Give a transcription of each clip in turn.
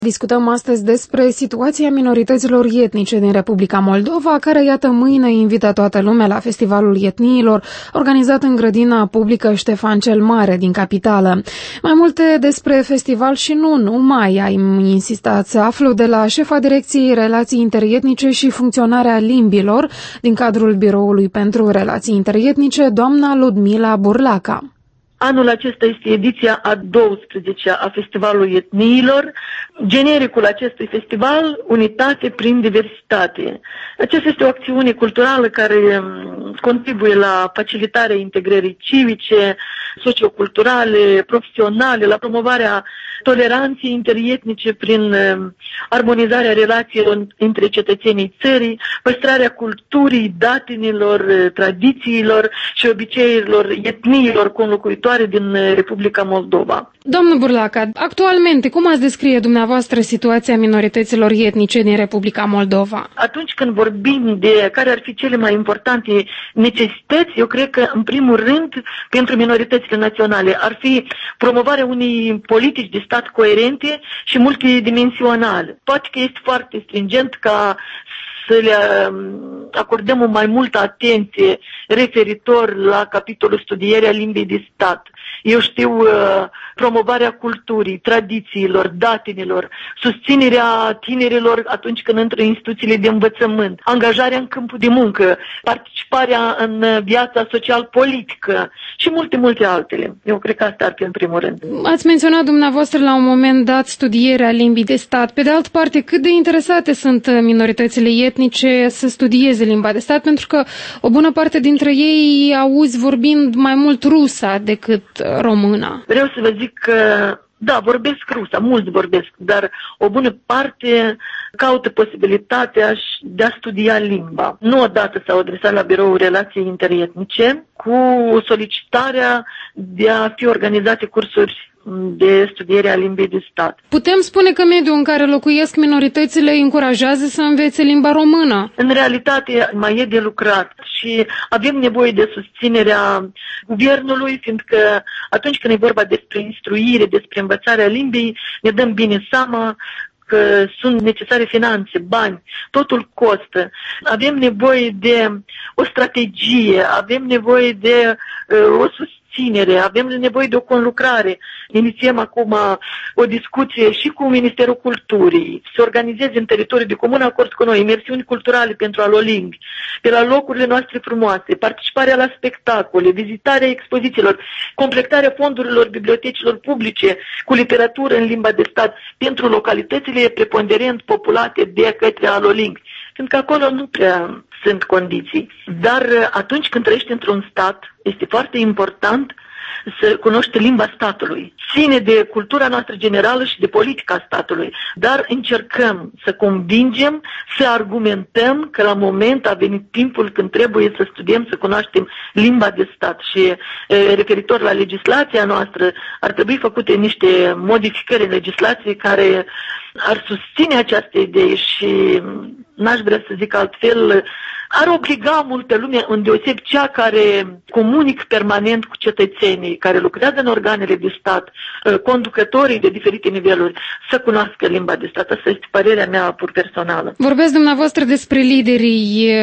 Discutăm astăzi despre situația minorităților etnice din Republica Moldova, care, iată, mâine invită toată lumea la Festivalul Etniilor, organizat în grădina publică Ștefan cel Mare din capitală. Mai multe despre festival și nu numai am insistat să aflu de la șefa Direcției Relații Interetnice și Funcționarea Limbilor din cadrul Biroului pentru Relații Interetnice, doamna Ludmila Burlaca. Anul acesta este ediția a 12-a a Festivalului Etniilor. Genericul acestui festival, Unitate prin diversitate. Aceasta este o acțiune culturală care contribuie la facilitarea integrării civice, socioculturale, profesionale, la promovarea toleranței interetnice prin armonizarea relațiilor între cetățenii țării, păstrarea culturii, datinilor, tradițiilor și obiceiurilor etniilor conlocuitoare din Republica Moldova. Doamnă Burlaca, actualmente, cum ați descrie dumneavoastră situația minorităților etnice din Republica Moldova? Atunci când vorbim de care ar fi cele mai importante necesități, eu cred că, în primul rând, pentru minoritățile naționale, ar fi promovarea unei politici de stat coerente și multidimensionale. Poate că este foarte stringent ca să le acordăm o mai multă atenție referitor la capitolul studierea limbii de stat. Eu știu promovarea culturii, tradițiilor, datinilor, susținerea tinerilor atunci când intră în instituțiile de învățământ, angajarea în câmpul de muncă, participarea în viața social-politică și multe altele. Eu cred că asta ar fi în primul rând. Ați menționat dumneavoastră la un moment dat studierea limbii de stat. Pe de altă parte, cât de interesate sunt minoritățile etnice să studieze limba de stat, pentru că o bună parte dintre ei auzi vorbind mai mult rusa decât româna. Vreau să vă zic că, da, vorbesc rusa, mulți vorbesc, dar o bună parte caută posibilitatea de a studia limba. Nu odată s-au adresat la Biroul Relații Interetnice cu solicitarea de a fi organizate cursuri de studiere a limbii de stat. Putem spune că mediul în care locuiesc minoritățile îi încurajează să învețe limba română? În realitate mai e de lucrat și avem nevoie de susținerea guvernului, fiindcă atunci când e vorba despre instruire, despre învățarea limbii, ne dăm bine seama că sunt necesare finanțe, bani, totul costă. Avem nevoie de o strategie, avem nevoie de o susținere, avem nevoie de o conlucrare. Inițiem acum o discuție și cu Ministerul Culturii, să organizeze în teritoriul de comun acord cu noi imersiuni culturale pentru alolimbi, pe la locurile noastre frumoase, participarea la spectacole, vizitarea expozițiilor, completarea fondurilor bibliotecilor publice cu literatură în limba de stat pentru localitățile preponderent populate de către alolimbi, fiindcă acolo nu prea sunt condiții. Dar atunci când trăiești într-un stat, este foarte important să cunoști limba statului. Ține de cultura noastră generală și de politica statului. Dar încercăm să convingem, să argumentăm că la moment a venit timpul când trebuie să studiem, să cunoaștem limba de stat. Și referitor la legislația noastră, ar trebui făcute niște modificări în legislație care ar susține această idee și n-aș vrea să zic altfel, ar obliga multă lume, îndeoseb cea care comunică permanent cu cetățenii, care lucrează în organele de stat, conducătorii de diferite niveluri, să cunoască limba de stat. Asta este părerea mea pur personală. Vorbesc dumneavoastră despre liderii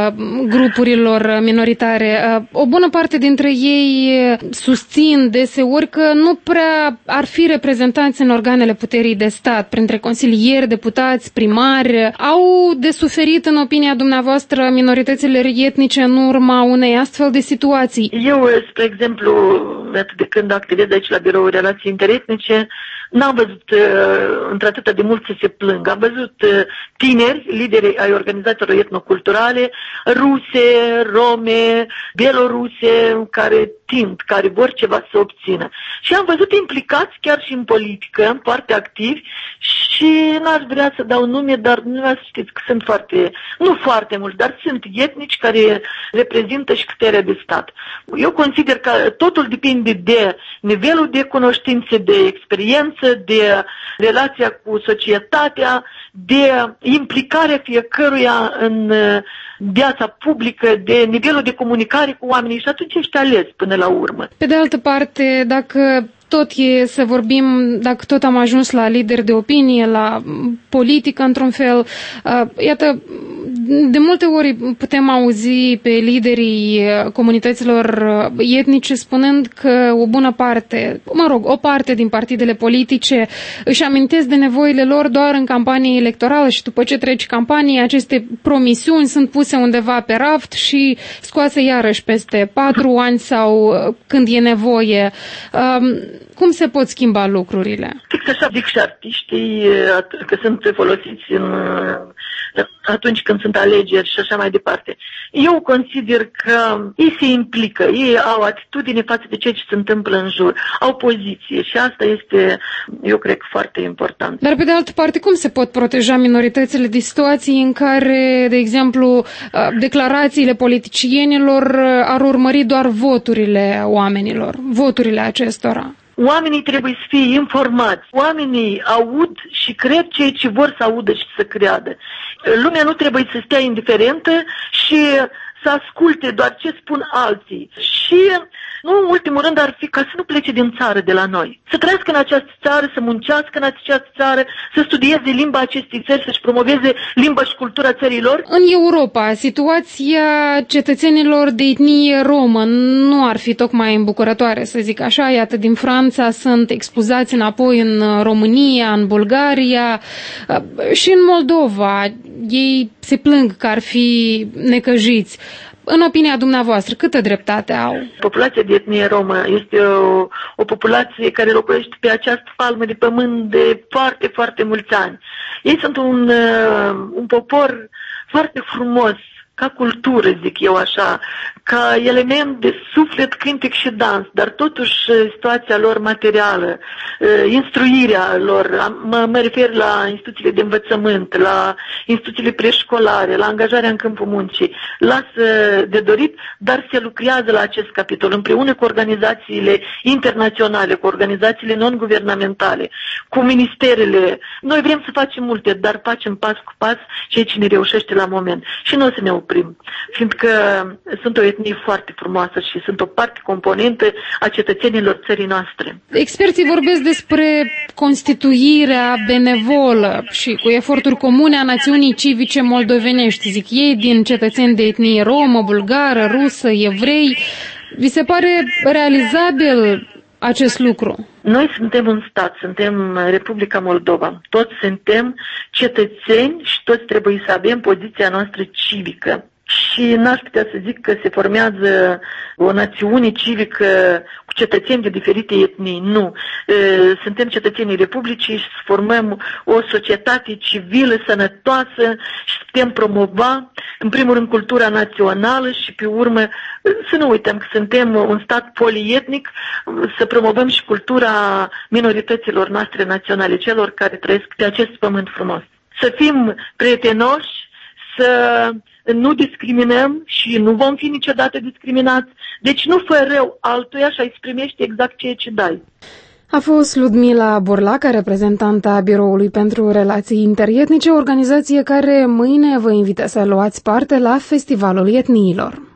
grupurilor minoritare. O bună parte dintre ei susțin deseori că nu prea ar fi reprezentanți în organele puterii de stat, printre consilieri, deputați, primari. Au de suferit, în opinia dumneavoastră, minoritățile etnice în urma unei astfel de situații? Eu, spre exemplu, de când activez aici la Biroul Relații Interetnice, n-am văzut într-atâta de mult să se plângă. Am văzut tineri, lideri ai organizațiilor etnoculturale, ruse, rome, beloruse, care tind, care vor ceva să obțină. Și am văzut implicați chiar și în politică, foarte activi, și n-aș vrea să dau nume, dar nu știți că sunt nu foarte mulți, dar sunt etnici care reprezintă și puterea de stat. Eu consider că totul depinde de nivelul de cunoștințe, de experiență, de relația cu societatea, de implicarea fiecăruia în viața publică, de nivelul de comunicare cu oamenii și atunci ești ales până la urmă. Pe de altă parte, dacă tot e să vorbim, dacă tot am ajuns la lideri de opinie, la politică într-un fel. Iată, de multe ori putem auzi pe liderii comunităților etnice spunând că o bună parte, o parte din partidele politice își amintesc de nevoile lor doar în campanie electorală și după ce trece campania, aceste promisiuni sunt puse undeva pe raft și scoase iarăși peste 4 ani sau când e nevoie. Cum se pot schimba lucrurile? Fix așa zic și artiștii că sunt folosiți atunci când sunt alegeri și așa mai departe. Eu consider că ei se implică, ei au atitudine față de ceea ce se întâmplă în jur, au poziție și asta este, eu cred, foarte important. Dar pe de altă parte, cum se pot proteja minoritățile de situații în care, de exemplu, declarațiile politicienilor ar urmări doar voturile oamenilor, voturile acestora? Oamenii trebuie să fie informați. Oamenii aud și cred ceea ce vor să audă și să creadă. Lumea nu trebuie să stea indiferentă și să asculte doar ce spun alții. Și, nu în ultimul rând, ar fi ca să nu plece din țară de la noi. Să trăiască în această țară, să muncească în această țară, să studieze limba acestei țări, să-și promoveze limba și cultura țărilor. În Europa, situația cetățenilor de etnie romă nu ar fi tocmai îmbucurătoare, să zic așa. Iată, din Franța sunt expulzați înapoi în România, în Bulgaria și în Moldova. Ei se plâng că ar fi necăjiți. În opinia dumneavoastră, câtă dreptate au? Populația de etnie romă este o populație care locuiește pe această palmă de pământ de foarte, foarte mulți ani. Ei sunt un popor foarte frumos, ca cultură, zic eu așa, ca element de suflet, cântec și dans, dar totuși situația lor materială, instruirea lor, mă refer la instituțiile de învățământ, la instituțiile preșcolare, la angajarea în câmpul muncii, lasă de dorit, dar se lucrează la acest capitol împreună cu organizațiile internaționale, cu organizațiile non-guvernamentale, cu ministerele. Noi vrem să facem multe, dar facem pas cu pas ceea ce ne reușește la moment. Și nu o să ne oprim, fiindcă sunt o etnie foarte frumoasă și sunt o parte componentă a cetățenilor țării noastre. Experții vorbesc despre constituirea benevolă și cu eforturi comune a națiunii civice moldovenești, zic ei, din cetățeni de etnie romă, bulgară, rusă, evrei. Vi se pare realizabil acest lucru? Noi suntem un stat, suntem Republica Moldova. Toți suntem cetățeni și toți trebuie să avem poziția noastră civică. Și n-aș putea să zic că se formează o națiune civică cu cetățeni de diferite etnii. Nu. Suntem cetățenii Republicii și formăm o societate civilă, sănătoasă și putem promova, în primul rând, cultura națională și, pe urmă, să nu uităm că suntem un stat polietnic, să promovăm și cultura minorităților noastre naționale, celor care trăiesc pe acest pământ frumos. Să fim prietenoși, să nu discriminăm și nu vom fi niciodată discriminați. Deci nu fă rău altuia și ai primești exact ceea ce dai. A fost Ludmila Borlaca, reprezentanta Biroului pentru Relații Interetnice, o organizație care mâine vă invită să luați parte la Festivalul Etniilor.